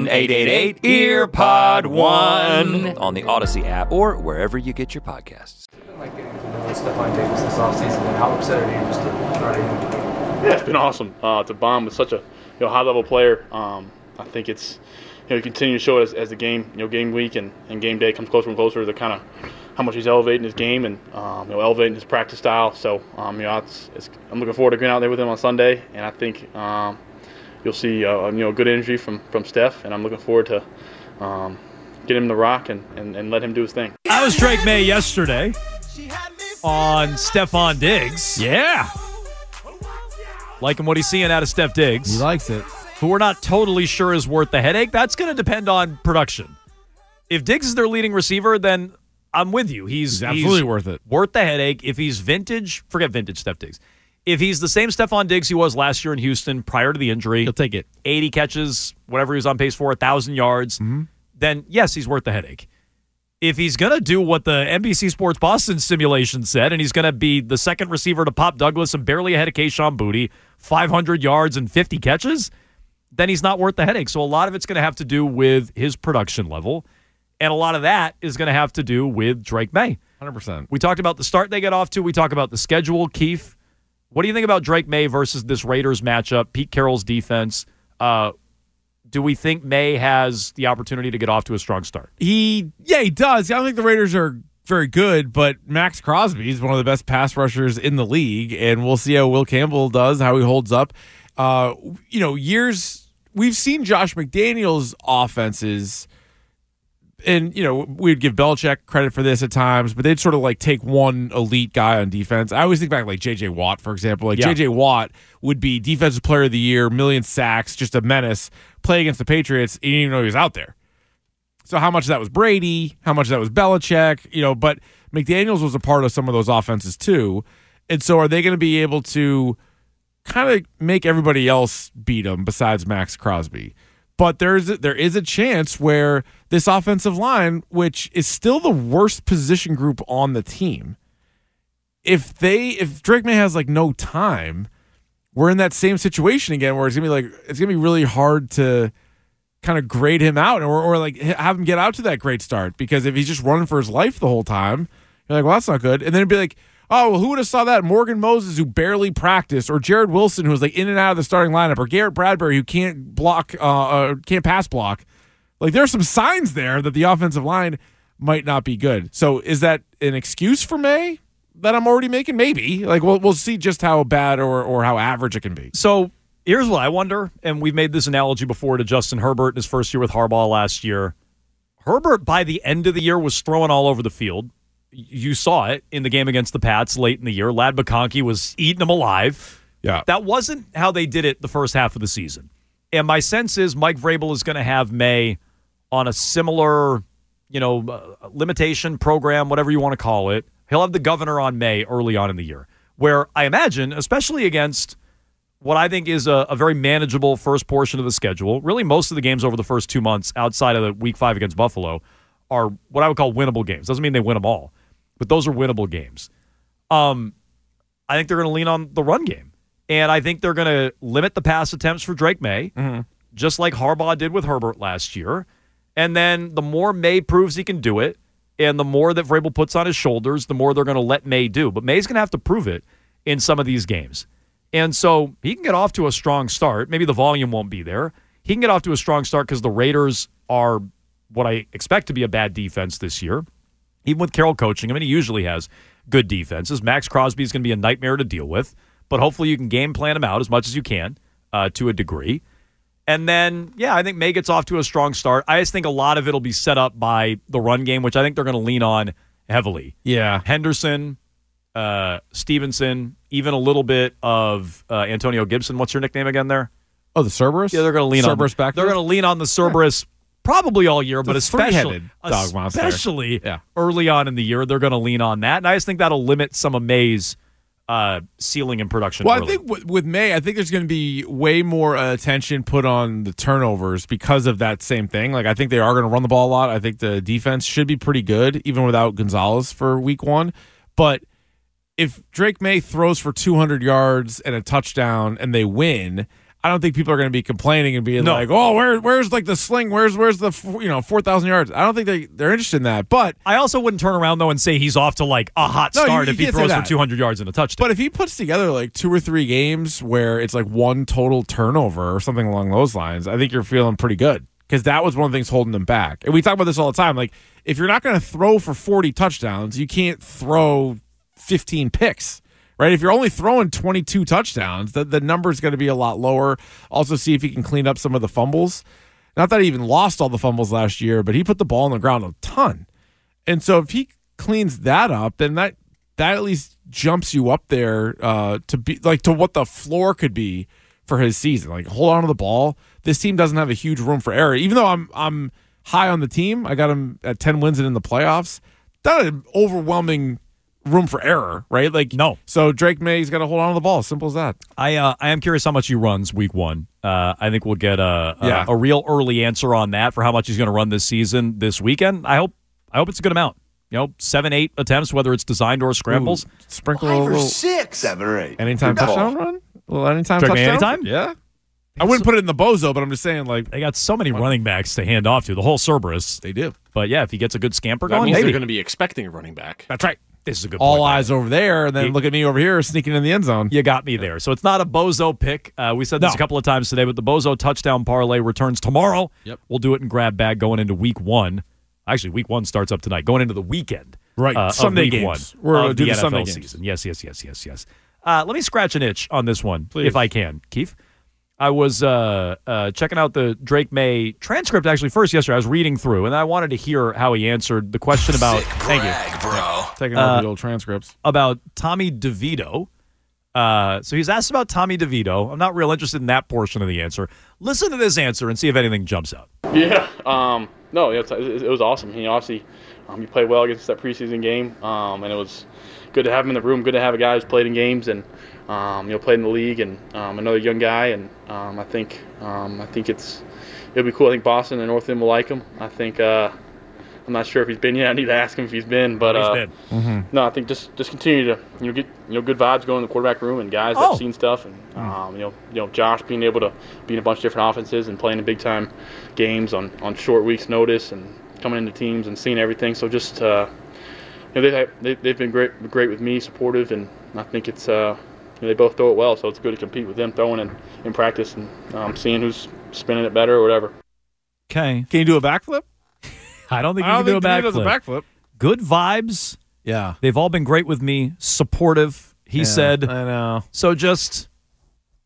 1-888-EARPOD1 on the Odyssey app or wherever you get your podcasts. Like getting to know Stefan Diggs this offseason, and how excited are you just to try to Yeah, it's been awesome to bond with such a high-level player. I think it's you continue to show it as the game game week and game day comes closer and closer to kind of how much he's elevating his game and elevating his practice style. So I'm looking forward to going out there with him on Sunday, and I think you'll see good energy from Steph, and I'm looking forward to get him the rock and let him do his thing. I was Drake May yesterday on Stephon Diggs. Yeah. Liking what he's seeing out of Steph Diggs. He likes it. Who we're not totally sure is worth the headache. That's going to depend on production. If Diggs is their leading receiver, then I'm with you. He's absolutely worth it. Worth the headache. If he's vintage, forget vintage Steph Diggs. If he's the same Stephon Diggs he was last year in Houston prior to the injury, he'll take it. 80 catches, whatever he was on pace for, 1,000 yards, then yes, he's worth the headache. If he's going to do what the NBC Sports Boston simulation said, and he's going to be the second receiver to Pop Douglas and barely ahead of Kayshon Boutte, 500 yards and 50 catches, then he's not worth the headache. So a lot of it's going to have to do with his production level, and a lot of that is going to have to do with Drake May. 100%. We talked about the start they get off to. We talked about the schedule. Keith, what do you think about Drake May versus this Raiders matchup, Pete Carroll's defense? Do we think May has the opportunity to get off to a strong start? He does. I don't think the Raiders are very good, but Max Crosby is one of the best pass rushers in the league, and we'll see how Will Campbell does, how he holds up. We've seen Josh McDaniels' offenses, and, we'd give Belichick credit for this at times, but they'd sort of like take one elite guy on defense. I always think back like J.J. Watt, for example. J.J. Watt would be Defensive Player of the Year, million sacks, just a menace, play against the Patriots, and you didn't even know he was out there. So how much of that was Brady, how much of that was Belichick, but McDaniels was a part of some of those offenses too. And so are they going to be able to kind of make everybody else beat them besides Max Crosby? But there is a chance where this offensive line, which is still the worst position group on the team, if Drake May has like no time, we're in that same situation again where it's gonna be really hard to kind of grade him out or like have him get out to that great start, because if he's just running for his life the whole time, you're like, well, that's not good. And then it'd be like, oh, well, who would have saw that? Morgan Moses, who barely practiced, or Jared Wilson, who was like in and out of the starting lineup, or Garrett Bradbury, who can't pass block. Like, there's some signs there that the offensive line might not be good. So is that an excuse for May that I'm already making? Maybe. Like, we'll see just how bad or how average it can be. So Here's what I wonder, and we've made this analogy before to Justin Herbert in his first year with Harbaugh last year. Herbert, by the end of the year, was throwing all over the field. You saw it in the game against the Pats late in the year. Lad McConkey was eating them alive. Yeah. That wasn't how they did it the first half of the season. And my sense is Mike Vrabel is going to have May on a similar, limitation program, whatever you want to call it. He'll have the governor on May early on in the year, where I imagine, especially against what I think is a very manageable first portion of the schedule, really most of the games over the first 2 months outside of the Week 5 against Buffalo are what I would call winnable games. Doesn't mean they win them all, but those are winnable games. I think they're going to lean on the run game. And I think they're going to limit the pass attempts for Drake May, just like Harbaugh did with Herbert last year. And then the more May proves he can do it, and the more that Vrabel puts on his shoulders, the more they're going to let May do. But May's going to have to prove it in some of these games. And so he can get off to a strong start. Maybe the volume won't be there. He can get off to a strong start because the Raiders are what I expect to be a bad defense this year. Even with Carroll coaching, he usually has good defenses. Max Crosby is going to be a nightmare to deal with, but hopefully you can game plan him out as much as you can to a degree. And then, I think May gets off to a strong start. I just think a lot of it will be set up by the run game, which I think they're going to lean on heavily. Yeah. Henderson, Stevenson, even a little bit of Antonio Gibson. What's your nickname again there? Oh, the Cerberus? Yeah, they're going to lean Cerberus on back. They're going to lean on the Cerberus probably all year, but especially early on in the year, they're going to lean on that. And I just think that'll limit some of May's ceiling and production. Well, early. I think with May, I think there's going to be way more attention put on the turnovers because of that same thing. Like, I think they are going to run the ball a lot. I think the defense should be pretty good, even without Gonzalez for week 1. But if Drake May throws for 200 yards and a touchdown and they win, I don't think people are going to be complaining and being like, "Oh, where's like the sling? Where's the 4,000 yards?" I don't think they're interested in that. But I also wouldn't turn around though and say he's off to like a hot start if he throws for 200 yards and a touchdown. But if he puts together like 2 or 3 games where it's like one total turnover or something along those lines, I think you're feeling pretty good because that was one of the things holding them back. And we talk about this all the time. Like, if you're not going to throw for 40 touchdowns, you can't throw 15 picks. Right, if you're only throwing 22 touchdowns, the number is going to be a lot lower. Also, see if he can clean up some of the fumbles. Not that he even lost all the fumbles last year, but he put the ball on the ground a ton. And so if he cleans that up, then that at least jumps you up there to be like to what the floor could be for his season. Like, hold on to the ball. This team doesn't have a huge room for error. Even though I'm high on the team, I got him at 10 wins and in the playoffs. Not an overwhelming room for error, right? Like, no. So Drake May's got to hold on to the ball. Simple as that. I am curious how much he runs week 1. I think we'll get a real early answer on that for how much he's going to run this season, this weekend. I hope it's a good amount. 7-8 attempts, whether it's designed or scrambles. Sprinkle 5 a or little 6, 7 or 8. Anytime touchdown run. Well, anytime Drake touchdown. May anytime? Yeah. I wouldn't put it in the bozo, but I'm just saying, like, they got so many running backs to hand off to. The whole Cerberus. They do. But yeah, if he gets a good scamper That going, means maybe they're going to be expecting a running back. That's right. This is a good all point, eyes over there, and then look at me over here sneaking in the end zone. You got me there. So it's not a bozo pick. We said this a couple of times today, but the bozo touchdown parlay returns tomorrow. Yep. We'll do it in grab bag going into week 1. Actually, week 1 starts up tonight. Going into the weekend. Right. Sunday of week games. 1 We're going of to do the the NFL Sunday season. games. Yes. Let me scratch an itch on this one, Please. if I can, Keith. I was checking out the Drake May transcript actually first yesterday. I was reading through, and I wanted to hear how he answered the question about. Thank you, bro. Taking out the old transcripts. About Tommy DeVito. So he's asked about Tommy DeVito. I'm not real interested in that portion of the answer. Listen to this answer and see if anything jumps out. Yeah. It was awesome. He obviously he played well against that preseason game, and it was good to have him in the room. Good to have a guy who's played in games and played in the league, and another young guy. And I think it'll be cool. I think Boston and North End will like him. I think I'm not sure if he's been yet. I need to ask him if he's been. But he's been. No, I think just continue to get good vibes going in the quarterback room and guys that have seen stuff, and Josh being able to be in a bunch of different offenses and playing in big time games on short weeks' notice and coming into teams and seeing everything. So just they've been great with me, supportive, and I think it's they both throw it well, so it's good to compete with them throwing in practice and seeing who's spinning it better or whatever. Okay. Can you do a backflip? I don't think you can do a backflip. Good vibes. Yeah. They've all been great with me. Supportive, he said. I know. So just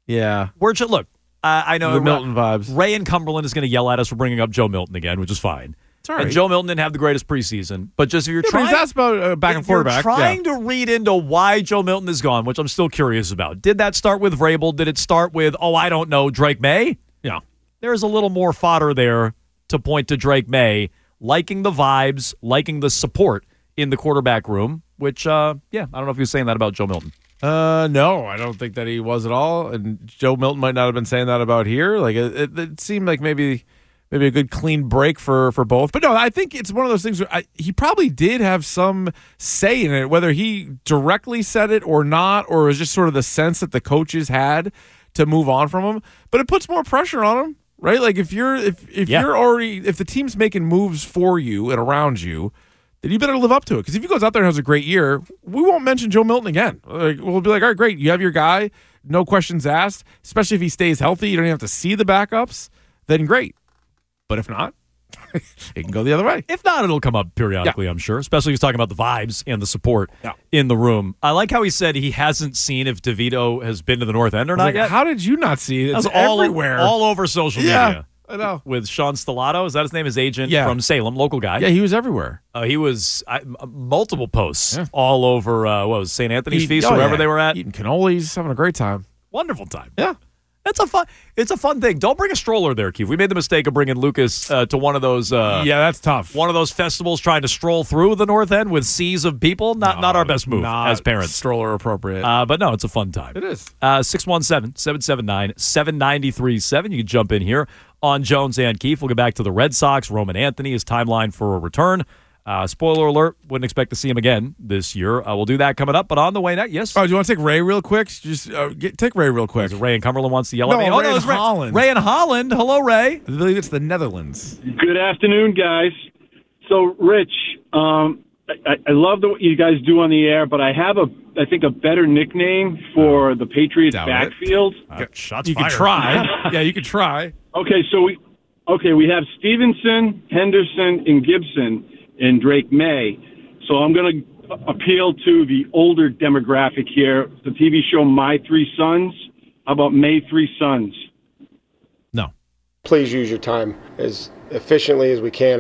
Yeah. Look, I know the Milton vibes. Ray in Cumberland is going to yell at us for bringing up Joe Milton again, which is fine. It's all right. And Joe Milton didn't have the greatest preseason, but just if you're trying, that's about back and quarterback. You're trying to read into why Joe Milton is gone, which I'm still curious about. Did that start with Vrabel? Did it start with I don't know, Drake May? Yeah. There's a little more fodder there to point to Drake May liking the vibes, liking the support in the quarterback room. Which I don't know if he was saying that about Joe Milton. No, I don't think that he was at all. And Joe Milton might not have been saying that about here. Like it seemed like maybe a good clean break for both. But no, I think it's one of those things where he probably did have some say in it, whether he directly said it or not, or it was just sort of the sense that the coaches had to move on from him. But it puts more pressure on him, right? Like if you're already, if the team's making moves for you and around you, then you better live up to it. Because if he goes out there and has a great year, we won't mention Joe Milton again. We'll be like, all right, great. You have your guy. No questions asked. Especially if he stays healthy. You don't even have to see the backups. Then great. But if not, it can go the other way. If not, it'll come up periodically, I'm sure. Especially if he's talking about the vibes and the support in the room. I like how he said he hasn't seen if DeVito has been to the North End or not yet. How did you not see it? It's everywhere. All over social media. I know. With Sean Stellato, is that his name? His agent from Salem, local guy. Yeah, he was everywhere. He was multiple posts all over, what was St. Anthony's Feast, or wherever they were at. Eating cannolis, having a great time. Wonderful time. Yeah. It's a fun thing. Don't bring a stroller there, Keith. We made the mistake of bringing Lucas to one of those. That's tough. One of those festivals trying to stroll through the North End with seas of people. Not our best move as parents. Stroller appropriate. But no, it's a fun time. It is. 617-779-7937. You can jump in here on Jones and Keith. We'll get back to the Red Sox. Roman Anthony, his timeline for a return. Spoiler alert, wouldn't expect to see him again this year. We'll do that coming up. But on the way next, yes. Oh, do you want to take Ray real quick? Just take Ray real quick. Ray in Cumberland wants to yell at me. Ray in Holland. Ray in Holland. Hello, Ray. I believe it's the Netherlands. Good afternoon, guys. So, Rich, I love what you guys do on the air, but I have a better nickname for the Patriots backfield. Shots you fired. Could try. Yeah, you could try. Okay, so we have Stevenson, Henderson, and Gibson, and Drake May. So I'm going to appeal to the older demographic here. The TV show My Three Sons. How about May Three Sons? No. Please use your time as efficiently as we can.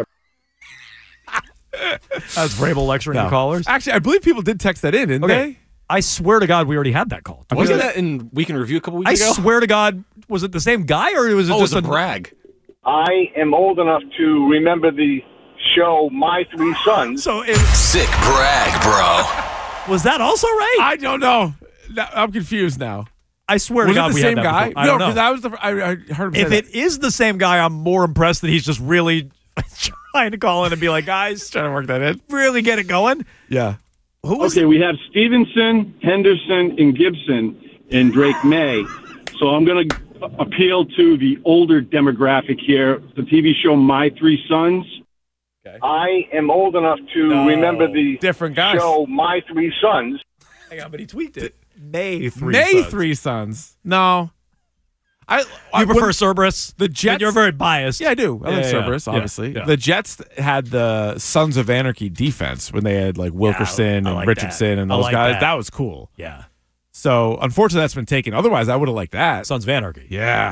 That's Vrabel lecturing the callers. Actually, I believe people did text that in, didn't they? I swear to God, we already had that call. Wasn't that in Week in Review a couple weeks ago? I swear to God, was it the same guy or was it just a brag? I am old enough to remember the show My Three Sons. Sick brag, bro. Was that also Ray? I don't know. I'm confused now. I swear to God, was it the same guy? I don't know. Because I heard him say if it is the same guy, I'm more impressed that he's just really trying to call in and be like, guys, trying to work that in. Really get it going. Yeah. We have Stevenson, Henderson, and Gibson, and Drake May. So I'm going to appeal to the older demographic here. The TV show My Three Sons. Okay. I am old enough to remember the different guys. Show My Three Sons. Hang on, but he tweaked it. May Three Sons. No. You prefer Cerberus? The Jets. You're very biased. Yeah, I do. I like Cerberus, obviously. Yeah. The Jets had the Sons of Anarchy defense when they had like Wilkerson and Richardson and those guys. That was cool. Yeah. So, unfortunately, that's been taken. Otherwise, I would have liked that. Sons of Anarchy. Yeah.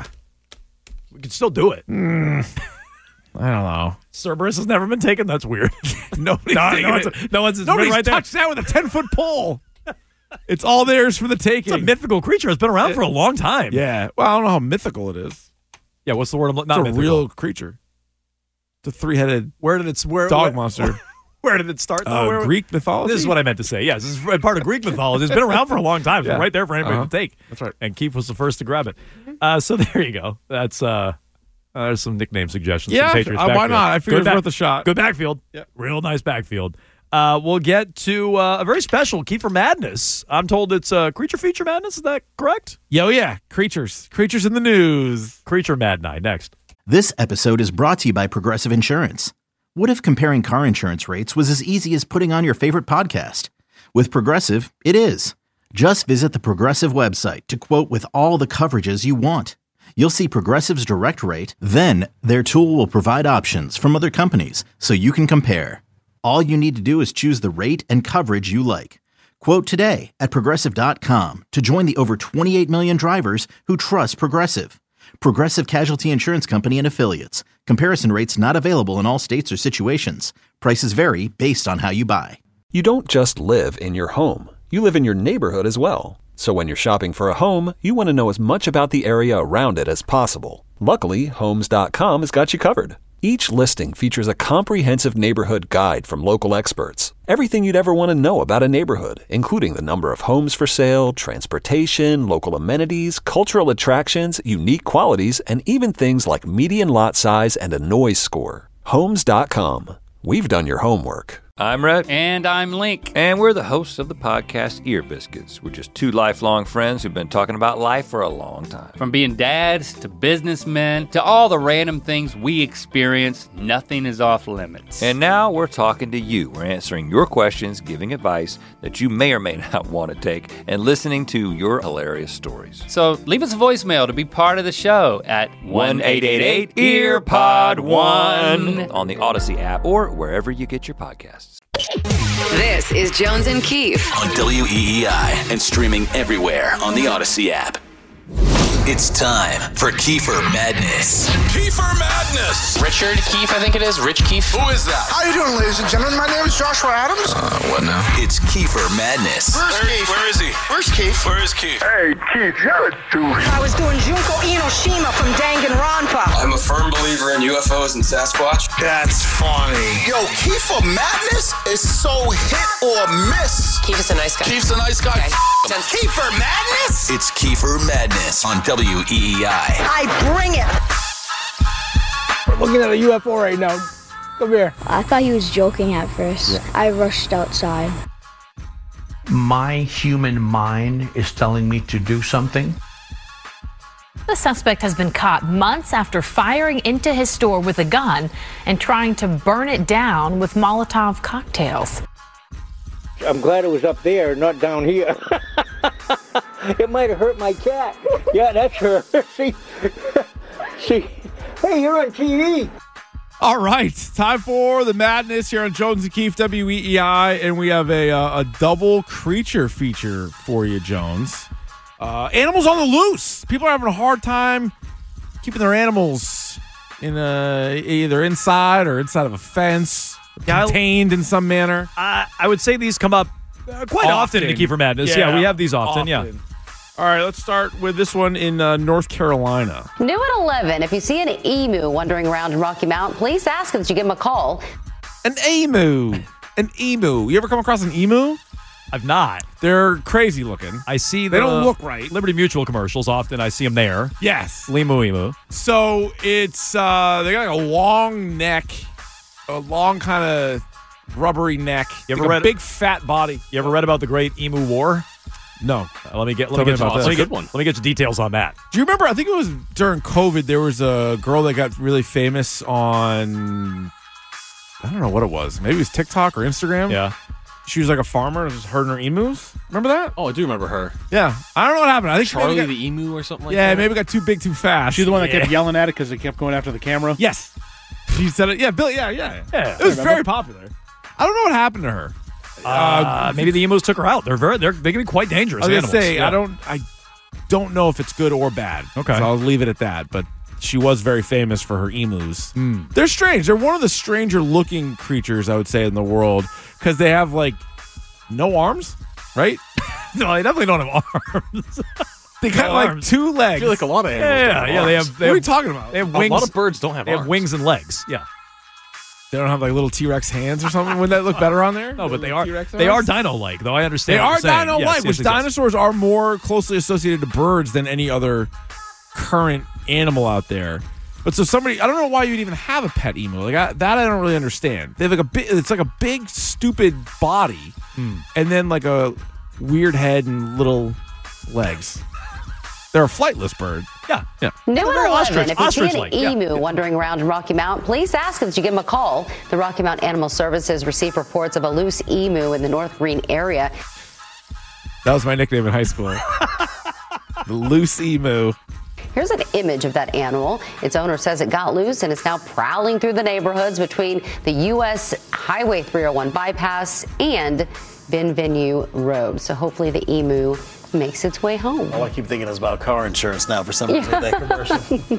We could still do it. I don't know. Cerberus has never been taken? That's weird. Nobody's Nobody's right there. touched that with a 10-foot pole. It's all theirs for the taking. It's a mythical creature. It's been around for a long time. Yeah. Well, I don't know how mythical it is. Yeah, what's the word? Not it's a mythical. real creature. It's a three-headed dog monster. Where did it start? Greek mythology? This is what I meant to say. Yes, this is part of Greek mythology. It's been around for a long time. It's been right there for anybody to take. That's right. And Keith was the first to grab it. So there you go. That's there's some nickname suggestions. Yeah, from Patriots why backfield. not? I figured it was worth a shot. Good backfield. Yep. Real nice backfield. We'll get to a very special Kiefer Madness. I'm told it's Creature Feature Madness. Is that correct? Yeah. Creatures in the news. Creature Mad Night next. This episode is brought to you by Progressive Insurance. What if comparing car insurance rates was as easy as putting on your favorite podcast? With Progressive, it is. Just visit the Progressive website to quote with all the coverages you want. You'll see Progressive's direct rate, then their tool will provide options from other companies so you can compare. All you need to do is choose the rate and coverage you like. Quote today at Progressive.com to join the over 28 million drivers who trust Progressive. Progressive Casualty Insurance Company and Affiliates. Comparison rates not available in all states or situations. Prices vary based on how you buy. You don't just live in your home. You live in your neighborhood as well. So when you're shopping for a home, you want to know as much about the area around it as possible. Luckily, Homes.com has got you covered. Each listing features a comprehensive neighborhood guide from local experts. Everything you'd ever want to know about a neighborhood, including the number of homes for sale, transportation, local amenities, cultural attractions, unique qualities, and even things like median lot size and a noise score. Homes.com. We've done your homework. I'm Rhett. And I'm Link. And we're the hosts of the podcast Ear Biscuits. We're just two lifelong friends who've been talking about life for a long time. From being dads to businessmen to all the random things we experience, nothing is off limits. And now we're talking to you. We're answering your questions, giving advice that you may or may not want to take, and listening to your hilarious stories. So leave us a voicemail to be part of the show at 1-888-EARPOD-1 on the Odyssey app or wherever you get your podcasts. This is Jones and Keefe on WEEI and streaming everywhere on the Odyssey app. It's time for Kiefer Madness. Kiefer Madness. Richard Keefe, I think it is. Rich Keefe. Who is that? How you doing, ladies and gentlemen? My name is Joshua Adams. What now? It's Kiefer Madness. Where's Keefe? Where is he? Where's Keefe? Where is Keefe? Hey, Keefe, you're a douche. I was doing Junko Inoshima from Danganronpa. I'm a firm believer in UFOs and Sasquatch. That's funny. Yo, Kiefer Madness is so hit or miss. Keefe is a nice guy. Keefe's a nice guy. Okay. Kiefer Madness? It's Kiefer Madness on WEEI. I bring it. We're looking at a UFO right now. Come here. I thought he was joking at first. Yeah. I rushed outside. My human mind is telling me to do something. The suspect has been caught months after firing into his store with a gun and trying to burn it down with Molotov cocktails. I'm glad it was up there, not down here. It might have hurt my cat. Yeah, that's her. See, hey, you're on TV. All right, time for the madness here on Jones and Keefe, WEEI, and we have a double creature feature for you, Jones. Animals on the loose. People are having a hard time keeping their animals in either inside or inside of a fence, contained in some manner. I would say these come up quite often in the Kiefer Madness. Yeah, we have these often. Yeah. All right, let's start with this one in North Carolina. New at 11, if you see an emu wandering around in Rocky Mount, please ask that you give him a call. An emu. An emu. You ever come across an emu? I've not. They're crazy looking. I see they don't look right. Liberty Mutual commercials. Often I see them there. Yes. Emu. So it's they got like a long neck, a long kind of rubbery neck. You ever read a big fat body? You ever read about the Great Emu War? No. Let me get the details on that. Do you remember? I think it was during COVID. There was a girl that got really famous on, I don't know what it was. Maybe it was TikTok or Instagram. Yeah. She was like a farmer and was herding her emus. Remember that? Oh, I do remember her. Yeah. I don't know what happened. I think Charlie the emu or something like that. that. Yeah, maybe got too big too fast. She's the one that kept yelling at it because it kept going after the camera? Yes. She said it. Yeah, Bill. Yeah. It was very popular. I don't know what happened to her. Maybe the emus took her out. They can be quite dangerous. I was animals. Gonna say Yeah. I don't know if it's good or bad. Okay, so I'll leave it at that. But she was very famous for her emus. They're strange. They're one of the stranger looking creatures I would say in the world because they have like no arms, right? No, they definitely don't have arms. They got like arms. 2 legs. I feel like a lot of animals. Yeah. They have. What are you talking about? They have wings. A lot of birds don't have They arms. have wings and legs. Yeah. They don't have like little T-Rex hands or something. Wouldn't that look better on there? No, but they are. T-Rex They are arms? dino-like, though. I understand. They what are you're saying. dino-like, Yes, which yes. dinosaurs are more closely associated to birds than any other current animal out there. But so somebody, I don't know why you'd even have a pet emu. Like I don't really understand. They have like it's like a big stupid body, and then like a weird head and little legs. They're a flightless bird. Yeah. New at 11, ostrich- if you see an ostrich-like, yeah. emu wandering around in Rocky Mount, please ask that you give him a call. The Rocky Mount Animal Services received reports of a loose emu in the North Green area. That was my nickname in high school. The loose emu. Here's an image of that animal. Its owner says it got loose and is now prowling through the neighborhoods between the U.S. Highway 301 bypass and Benvenue Road. So hopefully the emu makes its way home. All I keep thinking is about car insurance now for some reason with that commercial.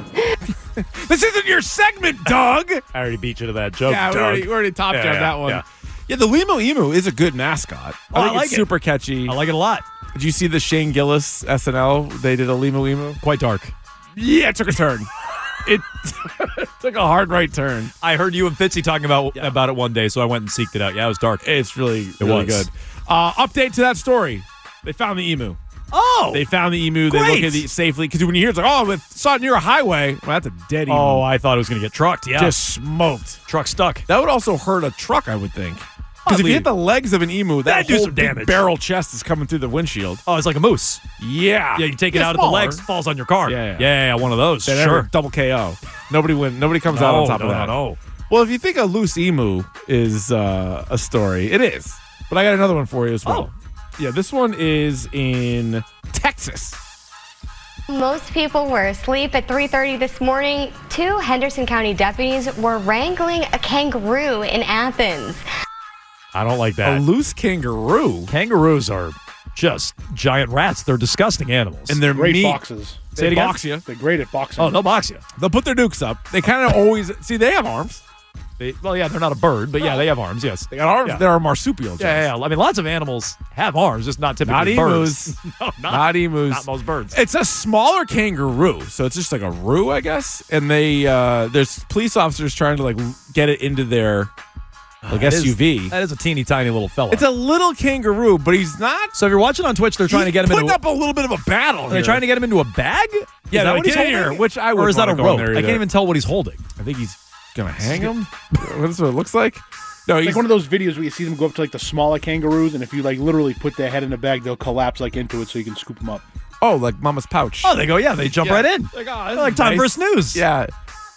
This isn't your segment, Doug. I already beat you to that joke, Yeah, Doug. we already topped you on that one. Yeah. Yeah, the Limo Emu is a good mascot. Oh, I think like it's it. super catchy. I like it a lot. Did you see the Shane Gillis SNL? They did a Limo Emu. Quite dark. Yeah, it took a turn. It took a hard right turn. I heard you and Fitzy talking about it one day, so I went and seeked it out. Yeah, it was dark. It's really It was. good. Update to that story. They found the emu. Oh! They found the emu. They Great. look at it safely. Because when you hear it's like, oh, I saw it near a highway. Well, that's a dead emu. Oh, I thought it was going to get trucked. Yeah. Just smoked. Truck stuck. That would also hurt a truck, I would think. Because if you hit the legs of an emu, that That'd do whole some big damage. barrel chest is coming through the windshield. Oh, it's like a moose. Yeah. Yeah, you take it It's out of the smaller. legs, falls on your car. Yeah. one of those. That Sure. ever double KO. Nobody comes out on top of that. No. Well, if you think a loose emu is a story, it is. But I got another one for you as well. Yeah, this one is in Texas. Most people were asleep at 3:30 this morning. 2 Henderson County deputies were wrangling a kangaroo in Athens. I don't like that. A loose kangaroo. Kangaroos are just giant rats. They're disgusting animals. And they're Great meat. boxes. Say it They again? box you. They're great at boxing. Oh, they'll box you. They'll put their nukes up. They kind of always see. They have arms. Well, they're not a bird, but yeah, they have arms. Yes, They got arms. Yeah. They're marsupials. Yeah. I mean, lots of animals have arms, just not typically Not birds. emus. No, Not emus. Not most birds. It's a smaller kangaroo, so it's just like a roo, I guess. And they there's police officers trying to like get it into their like SUV. That is a teeny tiny little fella. It's a little kangaroo, but he's not. So if you're watching on Twitch, they're trying to get him putting into. up a little bit of a battle. Are they trying to get him into a bag? Yeah, Is that no, what he's get in holding? here, which I would Or is that a wanna go in rope? there I either. can't even tell what he's holding. I think he's gonna hang him. That's what it looks like. No, It's he's like one of those videos where you see them go up to like the smaller kangaroos, and if you like literally put their head in a bag, they'll collapse like into it so you can scoop them up. like Mama's pouch. Oh, they go. Yeah, they jump right in. Like, oh, They're like time for a snooze. Yeah.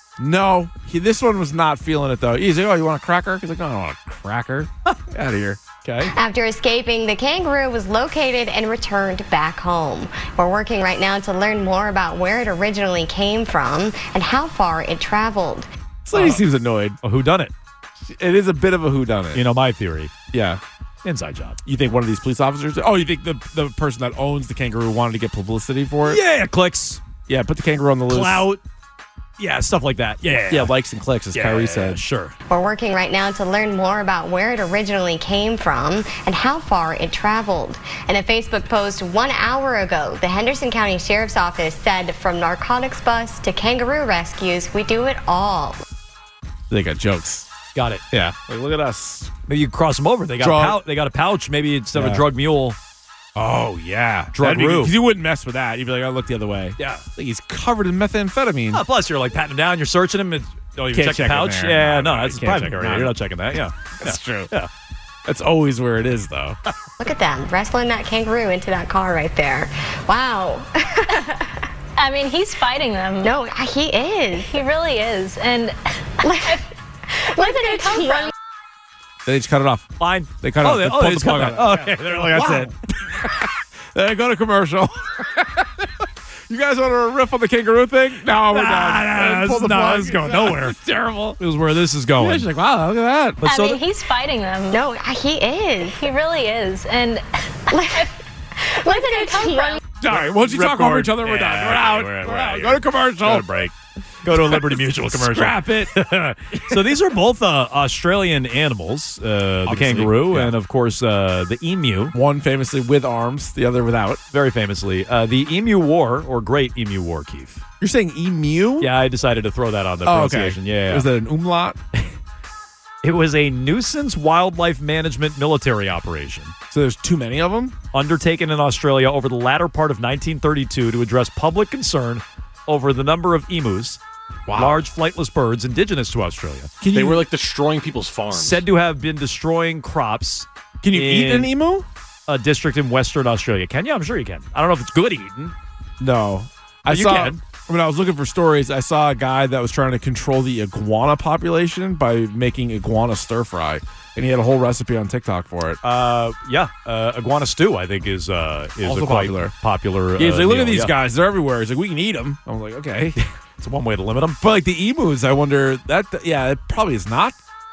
No, this one was not feeling it though. He's like, "Oh, you want a cracker?" He's like, "No, I don't want a cracker." Out of here. Okay. After escaping, the kangaroo was located and returned back home. We're working right now to learn more about where it originally came from and how far it traveled. This lady seems annoyed. A whodunit. It is a bit of a whodunit. You know my theory. Yeah. Inside job. You think one of these police officers? Oh, you think the person that owns the kangaroo wanted to get publicity for it? Yeah, clicks. Yeah, put the kangaroo on the loose. Clout. Yeah, stuff like that. Yeah. Likes and clicks, as Kyrie said. Sure. We're working right now to learn more about where it originally came from and how far it traveled. In a Facebook post 1 hour ago, the Henderson County Sheriff's Office said, from narcotics bust to kangaroo rescues, we do it all. They got jokes. Got it. Yeah. Like, look at us. Maybe you cross them over. They got Drug. a pouch. Maybe instead of a drug mule. Oh, yeah. Drug-roo. Because you wouldn't mess with that. You'd be like, I look the other way. Yeah. Like he's covered in methamphetamine. Oh, plus, you're like patting him down. You're searching him. Don't even Can't check the check it pouch. there. Yeah, No, no, you that's a can't private check it. area. No. You're not checking that. Yeah. That's true. Yeah. That's always where it is, though. Look at them wrestling that kangaroo into that car right there. Wow. I mean, he's fighting them. No, he is. He really is. And Where did it come from? They just cut it off. Fine. They cut it Oh, off. they pulled just the plug cut on that. it. Oh, okay. They're Like, like, that's it. Then I go to commercial. You guys want to riff on the kangaroo thing? No, we're done. Pull the plug. This is going nowhere. It's terrible. This is where this is going. Yeah, she's like, wow, look at that. But I so mean, he's fighting them. No, he is. He really is. And Where did it come from? All right, once you talk over each other, we're done. We're out. We're We're out. out. Go to commercial. Go to break. Go to a Liberty Mutual commercial. Scrap it. So these are both Australian animals, the Obviously, kangaroo yeah. and, of course, the emu. One famously with arms, the other without. Very famously. The Emu War, or Great Emu War, Keith. You're saying emu? Yeah, I decided to throw that on the Oh, okay. pronunciation. Yeah. Was that an umlaut? It was a nuisance wildlife management military operation. So there's too many of them? Undertaken in Australia over the latter part of 1932 to address public concern over the number of emus, large flightless birds indigenous to Australia. They were like destroying people's farms. Said to have been destroying crops. Can you eat an emu? A district in Western Australia. Can you? I'm sure you can. I don't know if it's good eating. No. But you can. When I was looking for stories, I saw a guy that was trying to control the iguana population by making iguana stir fry, and he had a whole recipe on TikTok for it. Iguana stew, I think, is Also a quite popular. Yeah, he's like, look meal, at these guys; they're everywhere. He's like, we can eat them. I'm like, okay, it's one way to limit them. But like the emus, I wonder it probably is not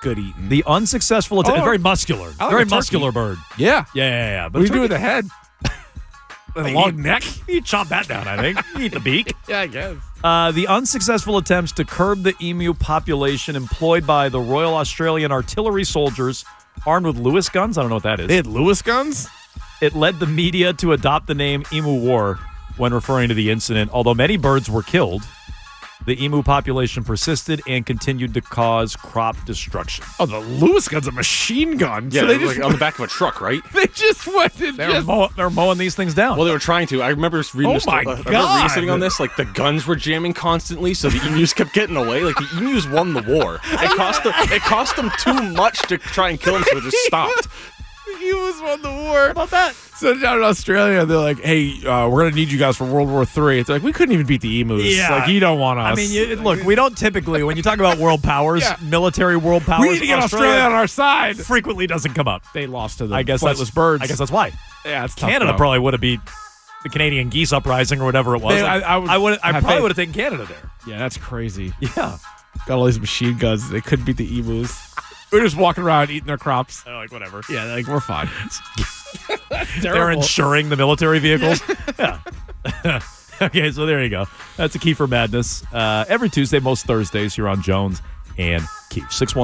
good eating. The unsuccessful attempt, very muscular. I like Very a turkey. muscular bird. Yeah. Yeah. What do you do with the head? A long neck? You chop that down, I think. You eat the beak. Yeah, I guess. The unsuccessful attempts to curb the emu population employed by the Royal Australian Artillery soldiers armed with Lewis guns. I don't know what that is. They had Lewis guns? It led the media to adopt the name Emu War when referring to the incident. Although many birds were killed, the emu population persisted and continued to cause crop destruction. Oh, the Lewis gun's a machine gun. Yeah, so they like on the back of a truck, right? They just went and They're mowing these things down. Well, they were trying to. I remember reading this. my I remember God. reading on this. Like the guns were jamming constantly, so the emus kept getting away. Like the emus won the war. It cost them too much to try and kill them, so they just stopped. He was won the war. How about that? So down in Australia, they're like, hey, we're going to need you guys for World War III. It's like, we couldn't even beat the emus. Yeah. Like, you don't want us. I mean, look, we don't typically, when you talk about world powers, military world powers, we need to get Australia on our side. Frequently doesn't come up. They lost to the I guess flightless birds. I guess that's why. Yeah, it's tough, Canada though. probably would have beat the Canadian geese uprising or whatever it was. I probably would have taken Canada there. Yeah, that's crazy. Yeah. Got all these machine guns. They couldn't beat the emus. We're just walking around eating their crops. They're like, whatever. Yeah, like, we're fine. They're insuring the military vehicles. Yeah. Okay, so there you go. That's a Key for Madness. Every Tuesday, most Thursdays, here on Jones and Keefe.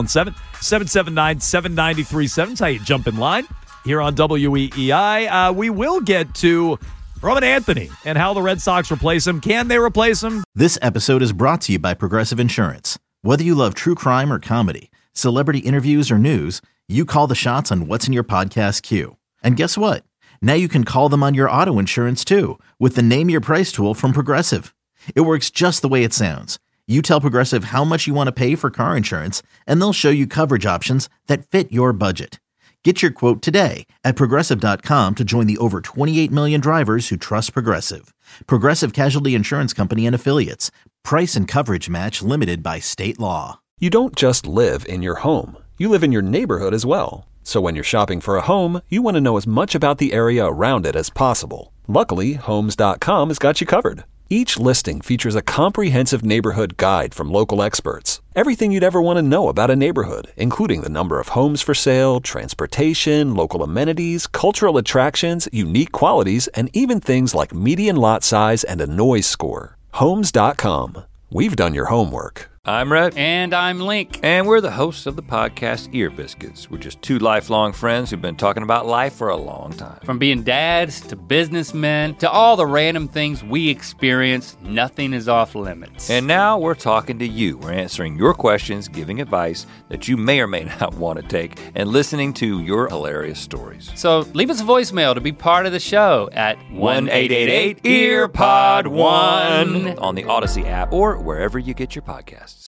617-779-7937. That's how you jump in line here on WEEI. We will get to Roman Anthony and how the Red Sox replace him. Can they replace him? This episode is brought to you by Progressive Insurance. Whether you love true crime or comedy, celebrity interviews or news, you call the shots on what's in your podcast queue. And guess what? Now you can call them on your auto insurance too with the Name Your Price tool from Progressive. It works just the way it sounds. You tell Progressive how much you want to pay for car insurance, and they'll show you coverage options that fit your budget. Get your quote today at Progressive.com to join the over 28 million drivers who trust Progressive. Progressive Casualty Insurance Company and Affiliates. Price and coverage match limited by state law. You don't just live in your home. You live in your neighborhood as well. So when you're shopping for a home, you want to know as much about the area around it as possible. Luckily, Homes.com has got you covered. Each listing features a comprehensive neighborhood guide from local experts. Everything you'd ever want to know about a neighborhood, including the number of homes for sale, transportation, local amenities, cultural attractions, unique qualities, and even things like median lot size and a noise score. Homes.com. We've done your homework. I'm Rhett. And I'm Link. And we're the hosts of the podcast Ear Biscuits. We're just two lifelong friends who've been talking about life for a long time. From being dads to businessmen to all the random things we experience, nothing is off limits. And now we're talking to you. We're answering your questions, giving advice that you may or may not want to take, and listening to your hilarious stories. So leave us a voicemail to be part of the show at 1-888-EARPOD1 on the Odyssey app or wherever you get your podcasts.